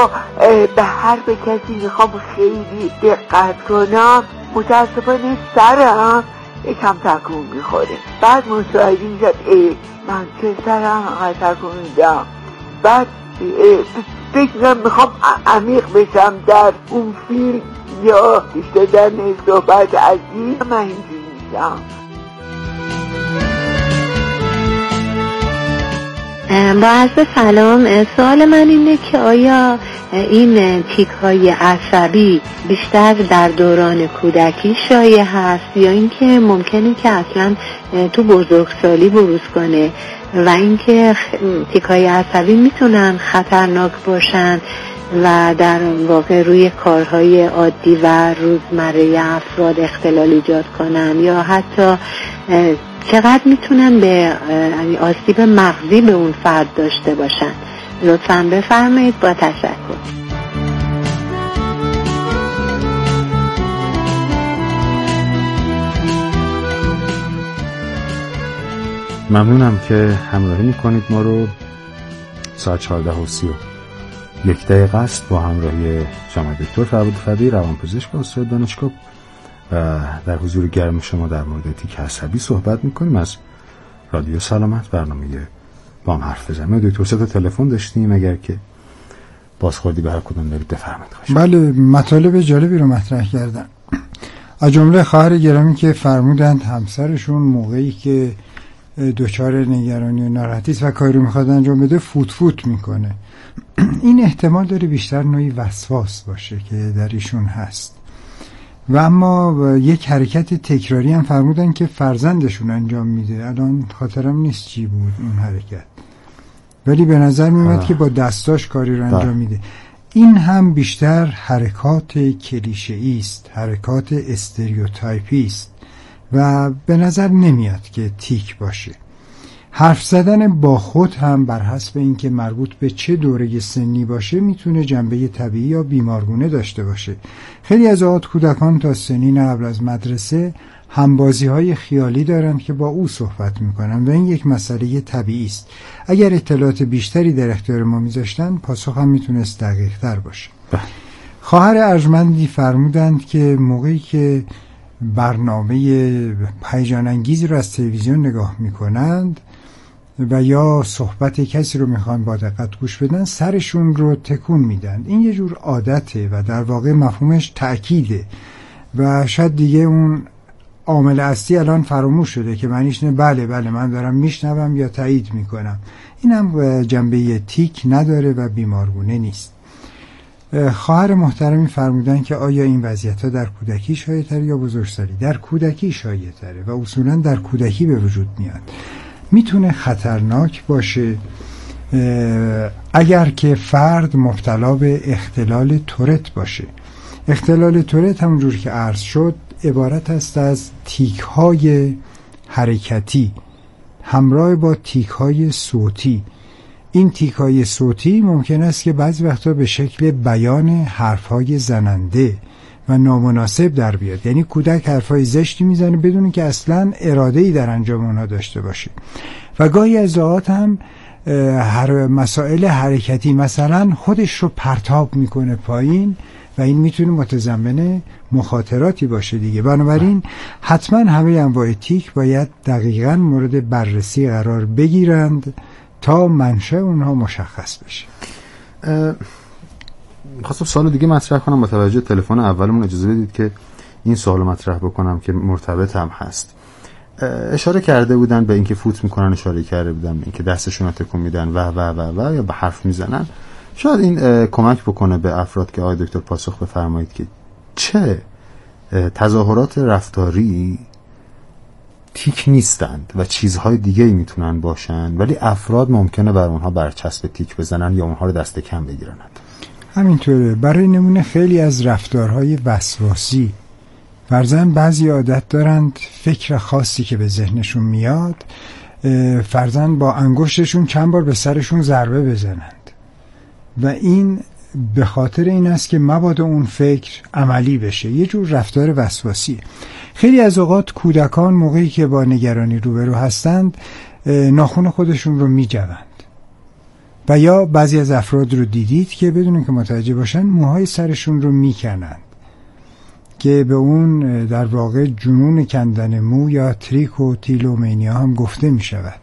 به حرف کسی میخوام خیلی دقت کنم، متاسفانه سرم یکم تکون میخوره. بعد متوجه میشم من چه سرم انقدر تکون میدم. بعد فکر میخوام عمیق بشم در اون فیلم یا داشتن صحبت عزیز، من اینجوری میشم. با عرض سلام، سوال من اینه که آیا این تیک‌های عصبی بیشتر در دوران کودکی شایع هست یا اینکه ممکنه که اصلا تو بزرگسالی بروز کنه و اینکه تیک‌های عصبی میتونن خطرناک باشن و در واقع روی کارهای عادی و روزمره افراد اختلال ایجاد کنن یا حتی چقدر میتونن به آسیب مغزی به اون فرد داشته باشن؟ لطفاً بفرمایید. با تشکر. ممنونم که همراهی میکنید ما رو. ساعت 14:31 است با همراهی جناب دکتر فربود فدی، روانپزشک استاد دانشگاه، و در حضور گرم شما در مورد تیک عصبی صحبت میکنیم از رادیو سلامت، برنامه با هم حرف بزنیم. دکتر سه تا تلفن داشتیم، اگر که بازخوردی به هر کدوم دارید بفرمایید. بله، مطالب جالبی رو مطرح کردن. از جمله خواهر گرامی که فرمودند همسرشون موقعی که دچار نگرانی و ناراحتی است و کاری رو میخواد انجام بده فوت فوت میکنه. این احتمال داره بیشتر نوعی وسواس باشه که در ایشون هست. و اما یک حرکت تکراری هم فرمودن که فرزندشون انجام میده. الان خاطرم نیست چی بود اون حرکت، ولی به نظر میاد که با دستاش کاری رو انجام میده. این هم بیشتر حرکات کلیشه‌ای است، حرکات استریوتایپی است و به نظر نمیاد که تیک باشه. حرف زدن با خود هم بر حسب اینکه مربوط به چه دوره سنی باشه میتونه جنبه طبیعی یا بیمارگونه داشته باشه. خیلی از اوقات کودکان تا سنین قبل از مدرسه همبازی‌های خیالی دارن که با او صحبت میکنن و این یک مسئله طبیعی است. اگر اطلاعات بیشتری در اختیار ما میذاشتن پاسخ هم میتونست دقیق‌تر باشه. خواهر ارجمندی فرمودند که موقعی که برنامه هیجان انگیزی رو از تلویزیون نگاه میکنند و یا صحبت کسی رو میخوان با دقت گوش بدن، سرشون رو تکون میدن. این یه جور عادته و در واقع مفهومش تأکیده و شاید دیگه اون عامل اصلی الان فراموش شده که معنیش نه بله من دارم میشنوم یا تایید میکنم. این هم جنبه تیک نداره و بیمارگونه نیست. خواهر محترمی فرمودن که آیا این وضعیت‌ها در کودکی شایع‌تره یا بزرگسالی؟ در کودکی شایع‌تره و اصولاً در کودکی به وجود میاد. میتونه خطرناک باشه اگر که فرد مبتلا به اختلال تورت باشه. اختلال تورت همونجور که عرض شد عبارت است از تیک‌های حرکتی همراه با تیک‌های صوتی. این تیک‌های صوتی ممکن است که بعضی وقتا به شکل بیان حرف‌های زننده و نامناسب در بیاد. یعنی کودک حرف‌های زشتی میزنه بدون که اصلاً اراده‌ای در انجام اونها داشته باشه. و گاهی از اوقات هم مسائل حرکتی، مثلا خودش رو پرتاب میکنه پایین و این میتونه متضمن مخاطراتی باشه دیگه. بنابراین حتما همه انواع تیک باید دقیقاً مورد بررسی قرار بگیرند تا منشأ اونها مشخص بشه. خواستم سوال دیگه مطرح کنم با توجه تلفن اولمون. اجازه بدید که این سوالو مطرح بکنم که مرتبط هم هست. اشاره کرده بودن به اینکه فوت میکنن، اشاره کرده بودن به اینکه دستشون رو تکون میدن و یا به حرف میزنن. شاید این کمک بکنه به افراد که آقای دکتر پاسخ بفرمایید که چه تظاهرات رفتاری تیک نیستند و چیزهای دیگه میتونن باشن ولی افراد ممکنه بر اونها برچسب تیک بزنن یا اونها رو دست کم بگیرند. همینطوره. برای نمونه خیلی از رفتارهای وسواسی، فرضاً بعضی عادت دارند فکر خاصی که به ذهنشون میاد فرضاً با انگشتشون چند بار به سرشون ضربه بزنند و این به خاطر این است که مبادا اون فکر عملی بشه. یه جور رفتار وسواسی. خیلی از اوقات کودکان موقعی که با نگرانی روبرو هستند ناخن خودشون رو میجوند و یا بعضی از افراد رو دیدید که بدون که متوجه باشن موهای سرشون رو میکنند که به اون در واقع جنون کندن مو یا تریکوتیلومینیا هم گفته می شود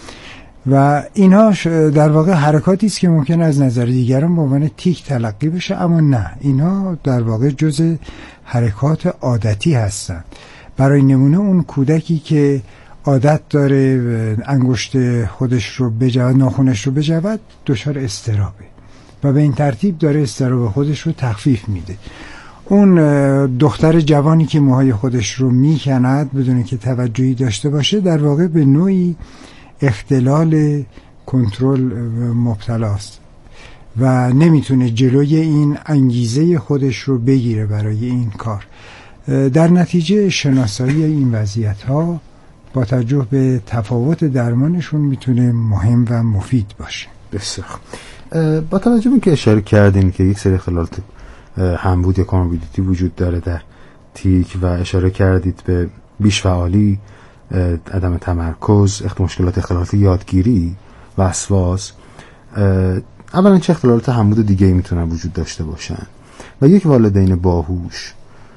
و اینها در واقع حرکاتی است که ممکن از نظر دیگران به عنوان تیک تلقی بشه، اما نه، اینها در واقع جزء حرکات عادتی هستند. برای نمونه اون کودکی که عادت داره انگشت خودش رو بجود، ناخنش رو بجود، دچار اضطرابه و به این ترتیب داره اضطراب خودش رو تخفیف میده. اون دختر جوانی که موهای خودش رو میکند بدون که توجهی داشته باشه در واقع به نوعی اختلال کنترل مبتلاست و نمیتونه جلوی این انگیزه خودش رو بگیره برای این کار. در نتیجه شناسایی این وضعیت ها با توجه به تفاوت درمانشون میتونه مهم و مفید باشه. بسیار با توجه به اینکه اشاره کردین که یک سری اختلالات همبود یا کاموربیدیتی وجود داره در تیک و اشاره کردید به بیش‌فعالی، عدم تمرکز، مشکلات اختلالات یادگیری، وسواس، اولا چه اختلالات همبود دیگه ای میتونن وجود داشته باشن و یک والدین باهوش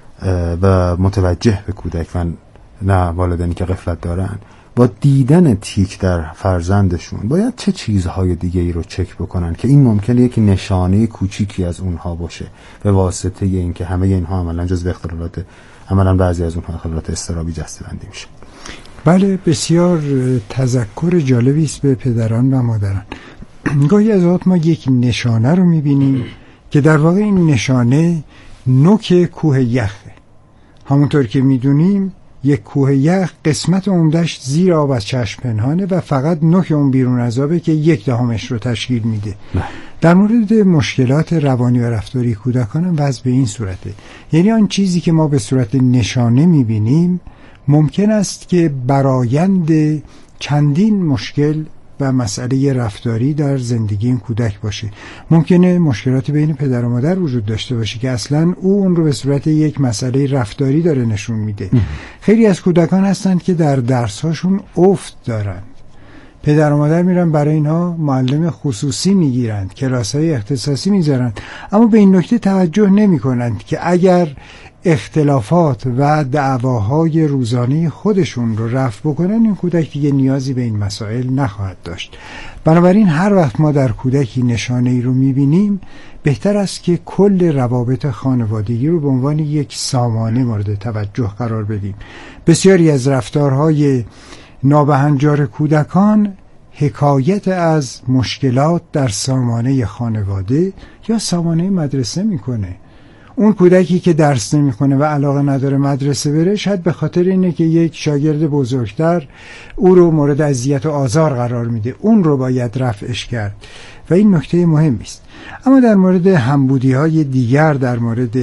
و متوجه به کودک و نه والدینی که غفلت دارن با دیدن تیک در فرزندشون باید چه چیزهای دیگه ای رو چک بکنن که این ممکنه یک نشانه کوچیکی از اونها باشه به واسطه این که همه اینها عملا جزو اختلالات، عملا بعضی از اونها اختلالات اضطرابی جسته‌بندی میشه. بله، بسیار تذکر جالبی است به پدران و مادران. گاهی از اوقات ما یک نشانه رو میبینیم که در واقع این نشانه نوک کوه یخه. همونطور که میدونیم یک کوه یخ قسمت عمدش زیر آب از چشم پنهانه و فقط نوک اون بیرون از آبه که 1/10 رو تشکیل میده. در مورد مشکلات روانی و رفتاری کودکان هم وضع به این صورته. یعنی آن چیزی که ما به صورت نشانه میبینیم ممکن است که برآیند چندین مشکل و مسئله رفتاری در زندگی این کودک باشه. ممکنه مشکلاتی بین پدر و مادر وجود داشته باشه که اصلا اون رو به صورت یک مسئله رفتاری داره نشون میده. خیلی از کودکان هستند که در درس‌هاشون افت دارن، پدر و مادر میرن برای اینها معلم خصوصی میگیرند، کلاس‌های اختصاصی میذارند، اما به این نکته توجه نمی‌کنند که اگر اختلافات و دعواهای روزانه خودشون رو رفع بکنن این کودک دیگه نیازی به این مسائل نخواهد داشت. بنابراین هر وقت ما در کودکی نشانه ای رو میبینیم بهتر است که کل روابط خانوادگی رو به عنوان یک سامانه مورد توجه قرار بدیم. بسیاری از رفتارهای نابهنجار کودکان حکایت از مشکلات در سامانه خانواده یا سامانه مدرسه میکنه. اون کودکی که درس نمیخونه و علاقه نداره مدرسه بره شاید به خاطر اینه که یک شاگرد بزرگتر او رو مورد اذیت و آزار قرار میده، اون رو باید رفعش کرد و این نکته مهمی است. اما در مورد همبودی های دیگر، در مورد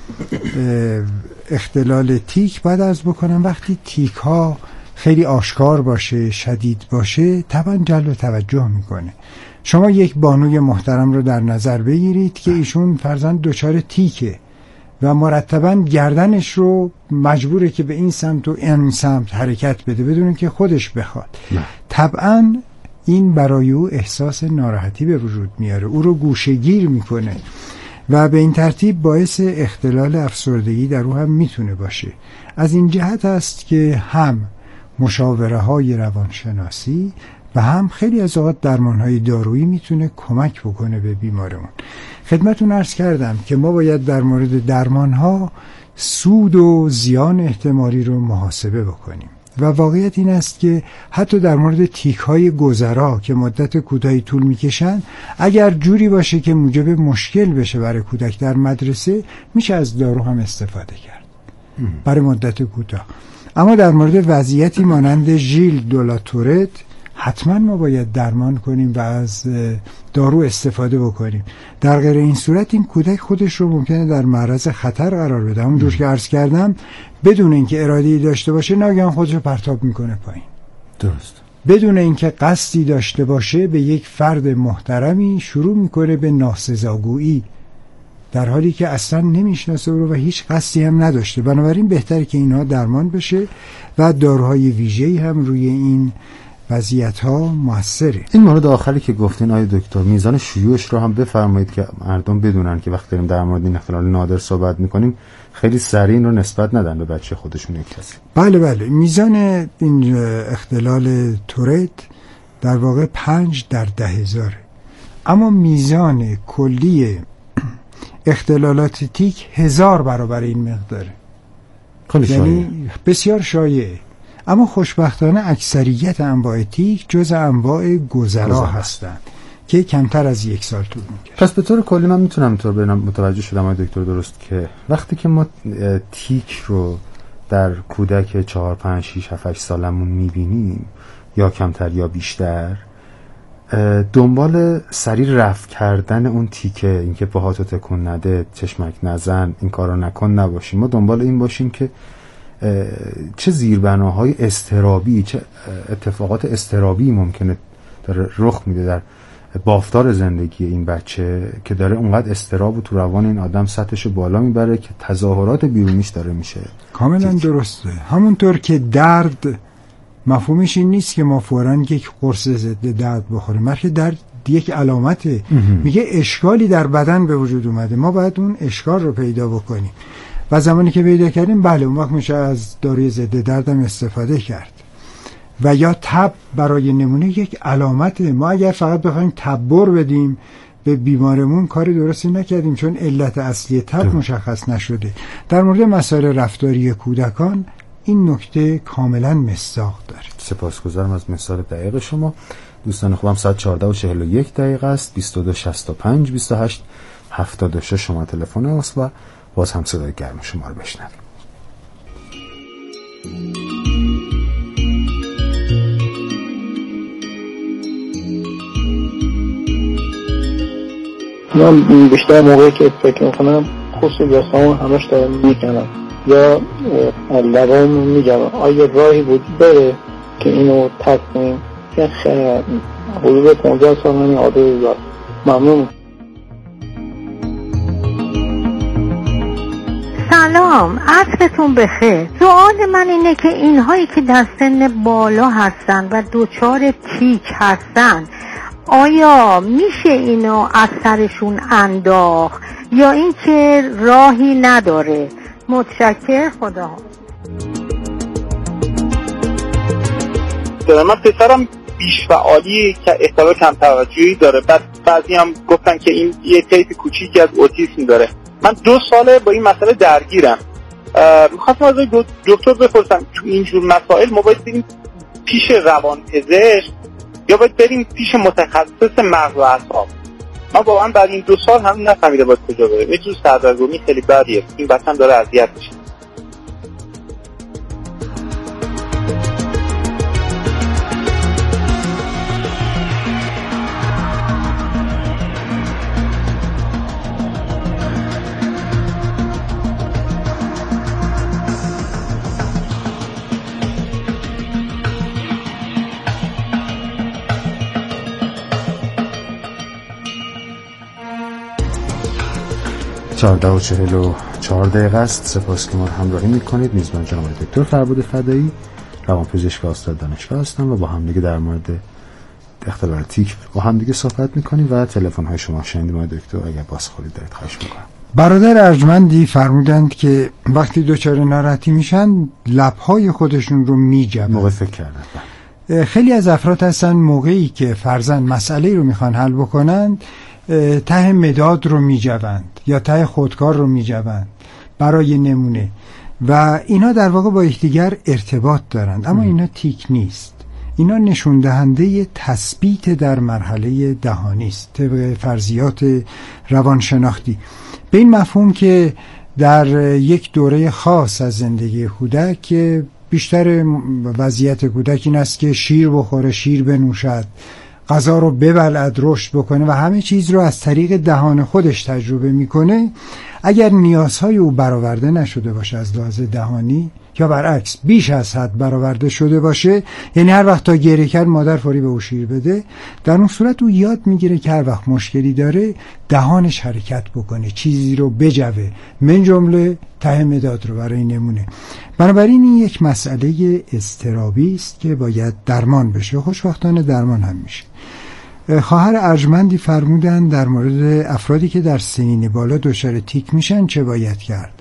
اختلال تیک باید عرض بکنم وقتی تیک ها خیلی آشکار باشه، شدید باشه، طبعا جلب توجه میکنه. شما یک بانوی محترم رو در نظر بگیرید که ایشون فرزند دچار تیکه و مرتباً گردنش رو مجبوره که به این سمت و این سمت حرکت بده بدون که خودش بخواد. طبعاً این برای او احساس ناراحتی به وجود میاره، او رو گوشه‌گیر میکنه و به این ترتیب باعث اختلال افسردگی در او هم میتونه باشه. از این جهت است که هم مشاوره های روانشناسی و هم خیلی از اوقات درمان‌های دارویی میتونه کمک بکنه به بیمارمون. خدمتتون عرض کردم که ما باید در مورد درمان‌ها سود و زیان احتمالی رو محاسبه بکنیم و واقعیت این است که حتی در مورد تیک‌های گذرا که مدت کوتاهی طول می‌کشن اگر جوری باشه که موجب مشکل بشه برای کودک در مدرسه میشه از دارو هم استفاده کرد برای مدت کوتاه. اما در مورد وضعیتی مانند ژیل دولاتورت حتما ما باید درمان کنیم و از دارو استفاده بکنیم. در غیر این صورت این کودک خودش رو ممکنه در معرض خطر قرار بده. همونجور که عرض کردم بدون اینکه اراده‌ای داشته باشه ناگهان خودش رو پرتاب میکنه پایین. درست. بدون اینکه قصدی داشته باشه به یک فرد محترمی شروع میکنه به ناسزاگویی در حالی که اصلا نمیشناسه او رو و هیچ قصدی هم نداشته. بنابراین بهتره که اینها درمان بشه و داروهای ویژه‌ای هم روی این وضعیت‌ها موثره. این مورد آخری که گفتین آقای دکتر، میزان شیوعش رو هم بفرمایید که مردم بدونن که وقتی داریم در مورد این اختلال نادر صحبت میکنیم خیلی سریع رو نسبت ندن به بچه خودشون یک کسی. بله میزان این اختلال تورت در واقع 5 در 10,000، اما میزان کلی اختلالات تیک 1000 برابر این مقداره. یعنی بسیار شایعه. اما خوشبختانه اکثریت انواع تیک جز انواع گذرا هستند که کمتر از 1 سال طول می‌کشه. پس به طور کلی من میتونم اینطور ببینم، متوجه شدم آقای دکتر درست، که وقتی که ما تیک رو در کودک 4 5 6 7 8 سالمون میبینیم یا کمتر یا بیشتر، دنبال سریع رفع کردن اون تیکه، اینکه پاهاتو تکون نده، چشمک نزن، این کارو نکن نباشیم. ما دنبال این باشیم که چه زیربناهای اضطرابی، چه اتفاقات اضطرابی ممکنه داره رخ میده در بافتار زندگی این بچه که داره اونقدر اضطراب تو روان این آدم سطحشو بالا میبره که تظاهرات بیرونیش داره میشه. کاملا درسته. همونطور که درد مفهومش این نیست که ما فوراً یک قرص ضد درد بخوریم، بلکه درد یک علامته. میگه اشکالی در بدن به وجود اومده، ما باید اون اشکال رو پیدا بکنیم و زمانی که پیدا کردیم بله اون وقت میشه از داروی ضد دردم استفاده کرد. و یا تب برای نمونه یک علامته. ما اگر فقط بخوایم تبر بدیم به بیمارمون کاری درستی نکردیم، چون علت اصلی تب مشخص نشده. در مورد مسائل رفتاری کودکان این نکته کاملا مصداق داره. سپاسگزارم از مثال دقیق شما. دوستان خوبم، ساعت 14:41 است. 2265 28 76 شما تلفن است و باز هم صدای گرم شما رو بشنویم. من بیشتر موقعی که فکر میکنم خصوصی دستامون همش دارم میکنم یا لبام میگم آیا راهی وجود داره که اینو ترک کنیم؟ که حدود 15 سال من عادت دارم. ممنون. سلام، عصرتون بخیر. سوال من اینه که اینهایی که در سن بالا هستن و دوچار تیک هستن آیا میشه اینو از سرشون انداخت یا اینکه راهی نداره؟ متشکر، خدا. من پسرم بیش فعالی که احتمال کم توجهی داره، بعضی هم گفتن که این یه طیف کوچیکی از اوتیسم داره. من 2 ساله با این مسئله درگیرم. میخواستم از دکتر بپرسم تو اینجور مسائل ما باید بریم پیش روانپزشک یا باید بریم پیش متخصص مغز و اعصاب؟ من واقعا بعد این 2 سال هم نفهمیده باید کجا بریم. یه جور سردرگمی خیلی بدیه. این بچه‌م داره اذیت میشه. چهارده و 44 دقیقه است. سپاس که ما همراهی میکنید. میزبان جناب دکتر فربود فدایی، روانپزشک استاد دانشگاه هستم و با هم دیگه در مورد اختلال تیک با هم دیگه صحبت میکنیم و تلفن های شما شنیدیم. آقای دکتر اگر بازخوری دارید خواهش میکنم. برادر ارجمندی فرمودند که وقتی دچار ناراحتی میشن لبهای خودشون رو میجبن. موقع فکر کردن. خیلی از افراد هستن موقعی که فرضاً مسئله رو میخوان حل بکنند ته مداد رو میجوند یا ته خودکار رو میجوند برای نمونه و اینا در واقع با یکدیگر ارتباط دارند، اما اینا تیک نیست. اینا نشون دهنده تثبیت در مرحله دهانی است طبق فرضیات روانشناختی، به این مفهوم که در یک دوره خاص از زندگی کودک که بیشتر وضعیت کودک این است که شیر بخوره، شیر بنوشد، غذا رو ببلعد، رشد بکنه و همه چیز رو از طریق دهان خودش تجربه میکنه. اگر نیازهای او برآورده نشده باشه از لحاظ دهانی یا برعکس بیش از حد برآورده شده باشه، یعنی هر وقت تا گریه کرد مادر فوری به او شیر بده، در اون صورت او یاد میگیره که هر وقت مشکلی داره دهانش حرکت بکنه، چیزی رو بجوه، من جمله ته مداد رو برای نمونه. بنابراین این یک مسئله اضطرابی است که باید درمان بشه. خوشبختانه درمان هم میشه. خواهر ارجمندی فرمودن در مورد افرادی که در سنین بالا دچار تیک میشن چه باید کرد.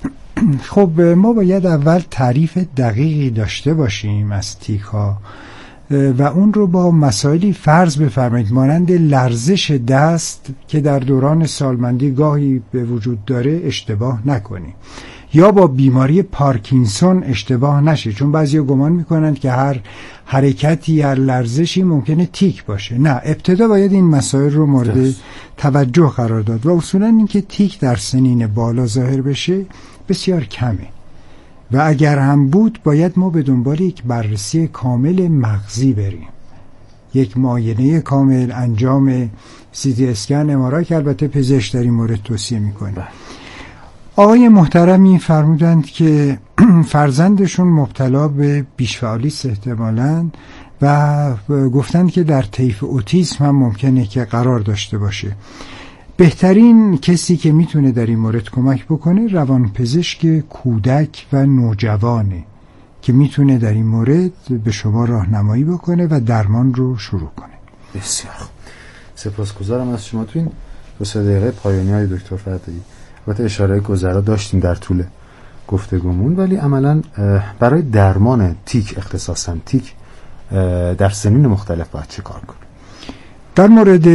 خب ما باید اول تعریف دقیقی داشته باشیم از تیک ها و اون رو با مسائلی فرض بفرمایید مانند لرزش دست که در دوران سالمندی گاهی به وجود داره اشتباه نکنیم، یا با بیماری پارکینسون اشتباه نشه، چون بعضیا گمان میکنند که هر حرکتی، هر لرزشی ممکنه تیک باشه. نه، ابتدا باید این مسائل رو مورد توجه قرار داد و اصولا اینکه تیک در سنین بالا ظاهر بشه بسیار کمه و اگر هم بود باید ما به دنبال یک بررسی کامل مغزی بریم، یک معاینه کامل، انجام CT اسکن، MRI که البته پزشک در این مورد توصیه میکنه. آقای محترمی فرمودند که فرزندشون مبتلا به بیش‌فعالی است احتمالاً و گفتند که در طیف اوتیسم هم ممکنه که قرار داشته باشه. بهترین کسی که میتونه در این مورد کمک بکنه روانپزشک کودک و نوجوانه که میتونه در این مورد به شما راهنمایی بکنه و درمان رو شروع کنه. بسیار سپاسگزارم از شما. تو این 2-3 دقیقه پایانی های دکتر فدایی البته اشاره گذرا داشتیم در طول گفتگومون، ولی عملا برای درمان تیک، اختصاصا تیک در سنین مختلف باید چه کار کنیم؟ در مورد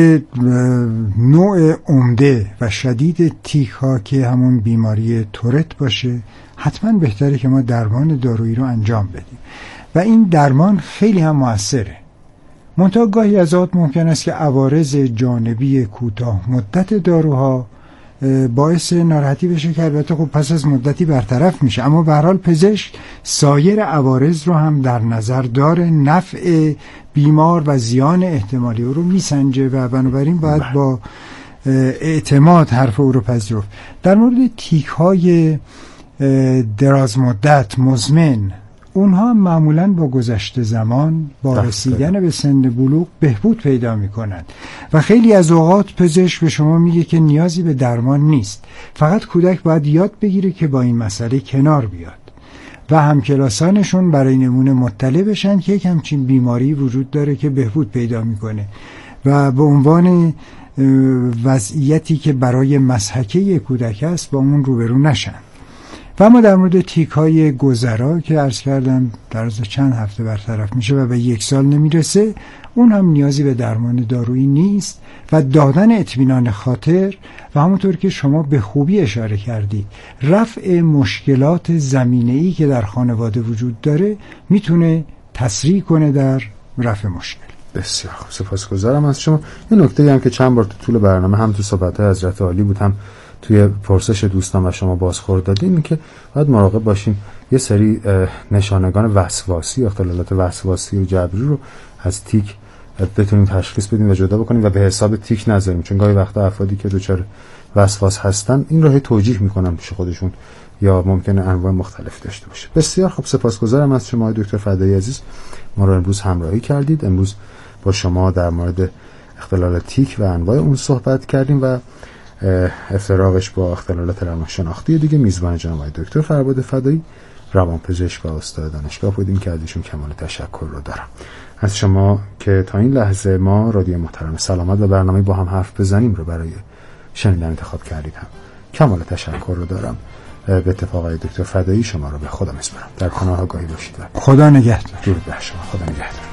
نوع عمده و شدید تیک ها که همون بیماری تورت باشه حتما بهتره که ما درمان دارویی رو انجام بدیم و این درمان خیلی هم موثره. منتها گاهی از اوقات ممکن است که عوارض جانبی کوتاه مدت داروها باعث ناراحتی بشه که البته خب پس از مدتی برطرف میشه، اما به هر حال پزشک سایر عوارض رو هم در نظر داره، نفع بیمار و زیان احتمالی او رو میسنجه و بنابراین باید با اعتماد حرف او رو پذیرفت. در مورد تیک های دراز مدت مزمن، اونها معمولاً با گذشت زمان با رسیدن به سن بلوغ بهبود پیدا میکنند و خیلی از اوقات پزشک به شما میگه که نیازی به درمان نیست، فقط کودک باید یاد بگیره که با این مسئله کنار بیاد و همکلاسانشون برای نمونه مطلع بشن که یک همچین بیماری وجود داره که بهبود پیدا میکنه و به عنوان وضعیتی که برای مضحکه کودک است با اون روبرو نشن. و اما در مورد تیک های گذرا که عرض کردم در از چند هفته برطرف میشه و به 1 سال نمیرسه، اون هم نیازی به درمان دارویی نیست و دادن اطمینان خاطر و همونطور که شما به خوبی اشاره کردید رفع مشکلات زمینه‌ای که در خانواده وجود داره میتونه تسریع کنه در رفع مشکل. بسیار خوب، سپاسگزارم از شما. یه نکته‌ای هم که چند بار تو طول برنامه هم تو صحبت‌های حضرت عالی بود هم توی پرسش دوستان و شما بازخورد دادین که باید مراقب باشیم یه سری نشانگان وسواسی، اختلالات وسواسی و جبری رو از تیک بتونیم تشخیص بدیم و جدا بکنیم و به حساب تیک نذاریم، چون گاهی وقتا افرادی که دچار وسواس هستن این رو توجیه میکنن پیش خودشون یا ممکنه انواع مختلف داشته باشه. بسیار خب، سپاسگزارم از شما دکتر فدایی عزیز، ما رو امروز همراهی کردید. امروز با شما در مورد اختلال تیک و انواع اون صحبت کردیم و افتراقش با اختلالات روانشناختی دیگه. میزبان جناب دکتر فرباد فدایی، روانپزشک و استاد دانشگاه بودیم که ازشون کمال تشکر رو دارم. از شما که تا این لحظه ما رادیو محترم سلامت و برنامه با هم حرف بزنیم رو برای شنیدن انتخاب کردید هم کمال تشکر رو دارم. به اتفاق دکتر فدایی شما رو به خدا میسپارم. در پناه آگاهی باشید. خدا نگهدار. درود بر شما. خدا نگهدار.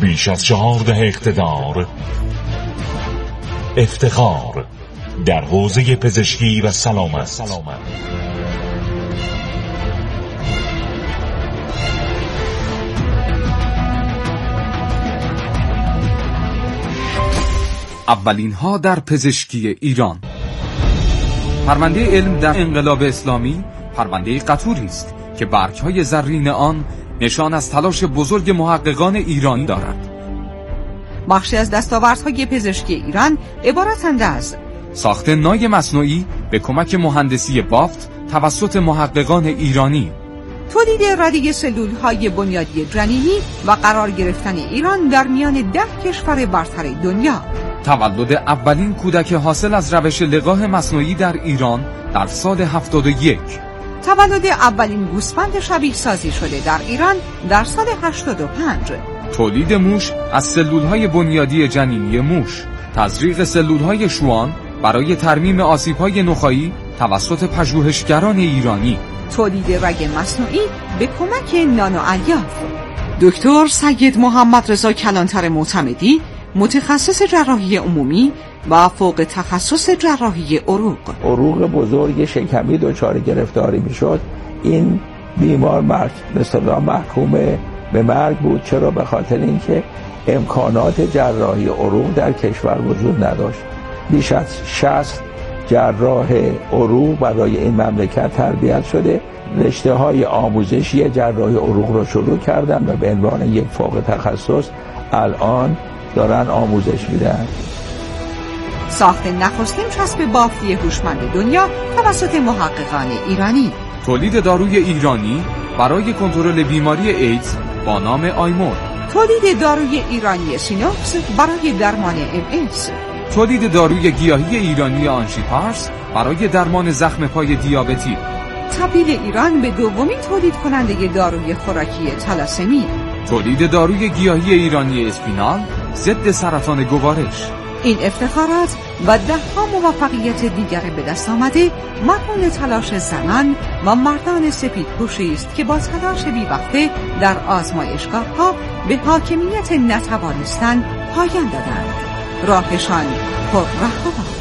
بیش از 14 اقتدار، افتخار در حوزه پزشکی و سلامت. اولین ها در پزشکی ایران. پرونده علم در انقلاب اسلامی پرونده قطوری است که برگ‌های زرین آن نشان از تلاش بزرگ محققان ایرانی دارد. بخشی از دستاوردهای پزشکی ایران عبارتند از ساخت نای مصنوعی به کمک مهندسی بافت توسط محققان ایرانی، تولید رده سلول‌های بنیادی جنینی و قرار گرفتن ایران در میان 10 کشور برتر دنیا، تولد اولین کودک حاصل از روش لقاح مصنوعی در ایران در سال 71، تولد اولین گوسفند شبیه سازی شده در ایران در سال 85، تولید موش از سلول‌های بنیادی جنینی موش، تزریق سلول‌های شوان برای ترمیم آسیب‌های نخاعی توسط پژوهشگران ایرانی، تولید رگ مصنوعی به کمک نانو الیاف. دکتر سید محمد رضا کلانتر معتمدی، متخصص جراحی عمومی و فوق تخصص جراحی عروق بزرگ شکمی دچار گرفتاری میشد، این بیمار مثلا محکوم به مرگ بود. چرا؟ به خاطر اینکه امکانات جراحی عروق در کشور وجود نداشت. بیش از 60 جراح عروق برای این مملکت تربیت شده، رشته‌های آموزشی جراحی عروق رو شروع کردن و به عنوان یک فوق تخصص الان دارن آموزش میدن. ساخت نخستین چسب بافتی هوشمند دنیا توسط محققان ایرانی، تولید داروی ایرانی برای کنترل بیماری ایدز با نام آیمور، تولید داروی ایرانی سینوکس برای درمان MS، تولید داروی گیاهی ایرانی آنشیپارس برای درمان زخم پای دیابتی، تبدیل ایران به دومین تولید کننده داروی خوراکی تالاسمی، تولید داروی گیاهی ایرانی اسپینال ضد سرطان گوارش. این افتخارات و 10 موفقیت دیگر به دست آمده مدیون تلاش زنان و مردان سپیدپوشی است که با تلاش بی‌وقفه در آزمایشگاه‌ها به حاکمیت نتوانستن پایان دادند. راهشان پر رهبر.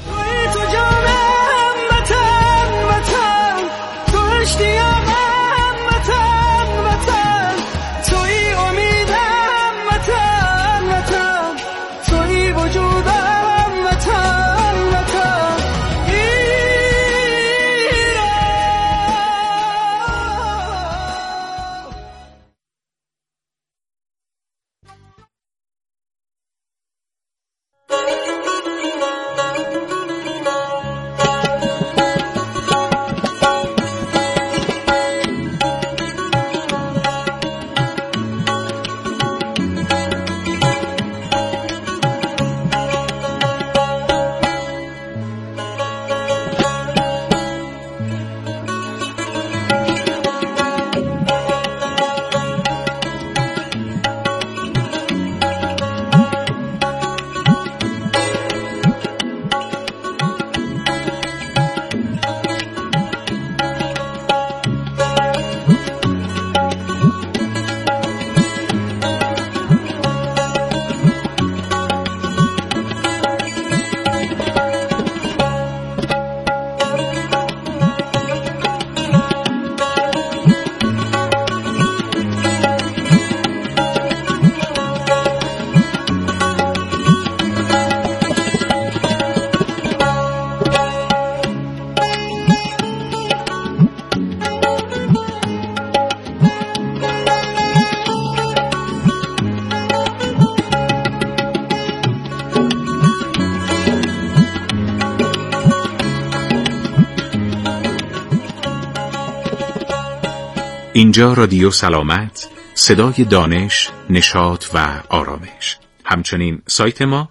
اینجا رادیو سلامت، صدای دانش، نشاط و آرامش. همچنین سایت ما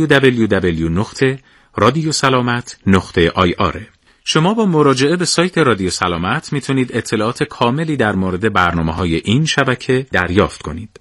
www.radiosalamat.ir. شما با مراجعه به سایت رادیو سلامت میتونید اطلاعات کاملی در مورد برنامه‌های این شبکه دریافت کنید.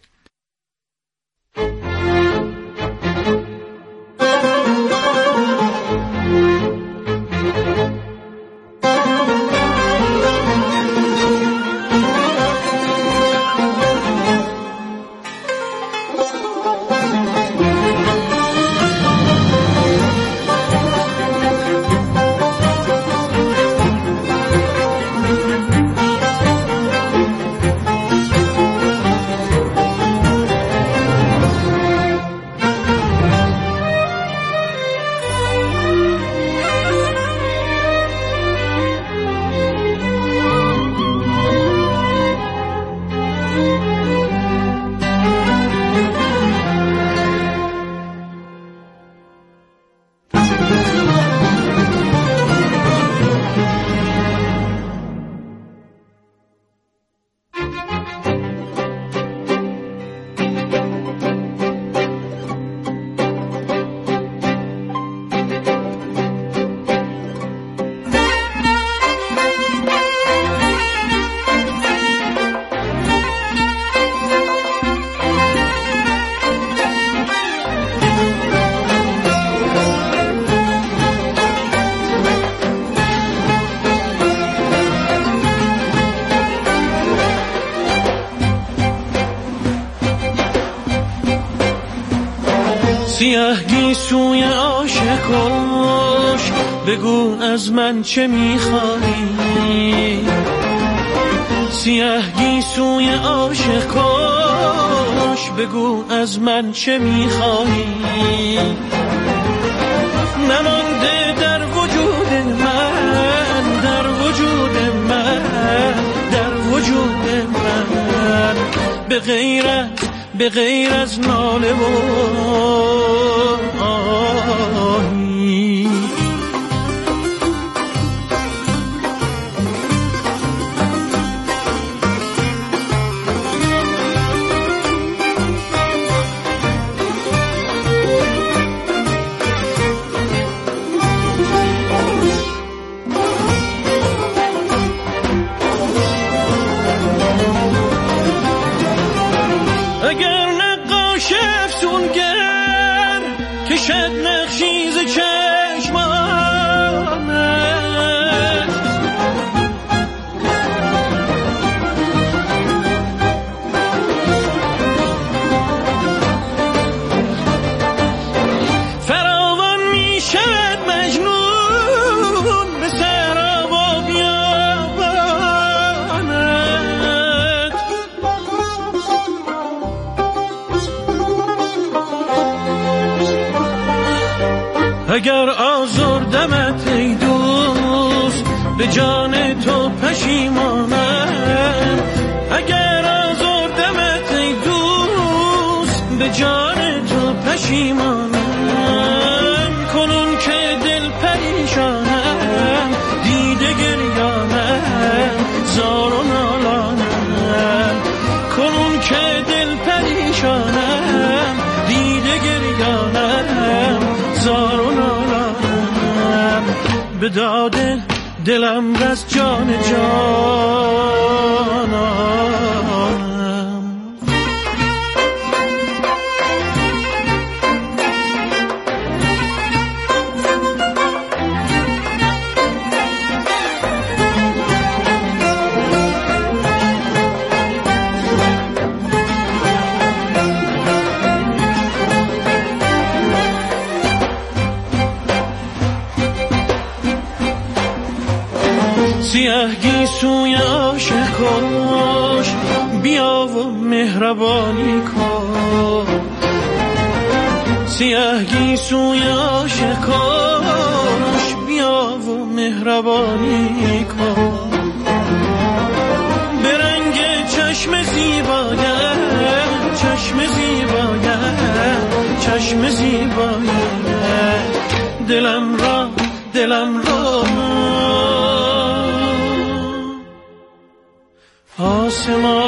سیاه گیسوی عاشقاش بگو از من چه میخوایی، سیاه گیسوی عاشقاش بگو از من چه میخوایی. نمانده در وجود من، در وجود من، در وجود من به غیر از ناله و آهی. اگر نقاش افسونگر کشد نقشی ز چشمانت، فراوان می شود مجنون به سراب و بیابانت. اگر آزردمت ای دوست به جان تو پشیمانم، اگر آزردمت ای دوست به جان تو پشیمانم. کنون که دل پریشانم دیده گریانم زار و نالانم، کنون که دل پریشانم دیده گریانم زار و نالانم. به داد دلم رس جان جانم. سیاه گیسوی عاشقاش بیا و مهربانی کن، سیاه گیسوی عاشقاش بیا و مهربانی کن. به رنگ چشم زیبایت، چشم زیبایت، چشم زیبایت دلم را آسمان